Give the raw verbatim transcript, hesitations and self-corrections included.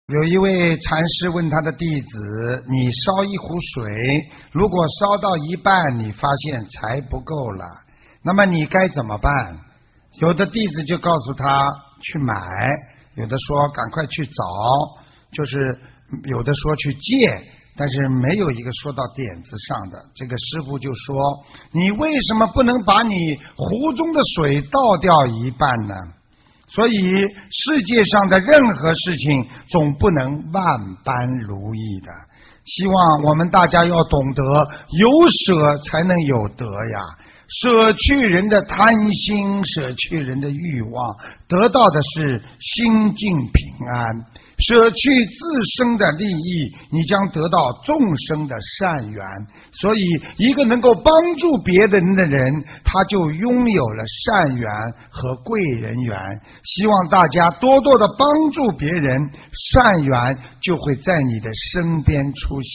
有一位禅师问他的弟子：你烧一壶水，如果烧到一半你发现柴不够了，那么你该怎么办？有的弟子就告诉他去买，有的说赶快去找，就是有的说去借，但是没有一个说到点子上的。这个师父就说：你为什么不能把你壶中的水倒掉一半呢？所以世界上的任何事情总不能万般如意的，希望我们大家要懂得有舍才能有得呀，舍去人的贪心，舍去人的欲望，得到的是心境平安；舍去自身的利益，你将得到众生的善缘。所以一个能够帮助别人的人，他就拥有了善缘和贵人缘。希望大家多多的帮助别人，善缘就会在你的身边出现。